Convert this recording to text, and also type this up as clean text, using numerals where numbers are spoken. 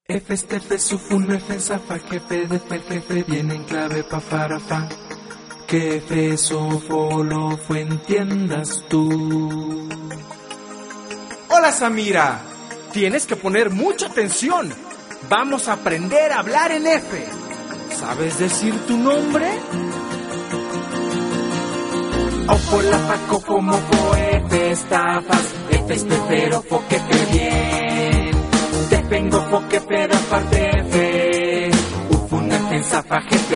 F este F sufun F zafa jefe de fer jefe viene en clave pa farafa. Que F sofolo fue entiendas tú. Hola Samira, tienes que poner mucha atención. Vamos a aprender a hablar en F. ¿Sabes decir tu nombre? Opo la paco como fo F estafas. F este pero fo que fe bien. Te vengo fo que pero aparte F. Ufun F zafa jefe.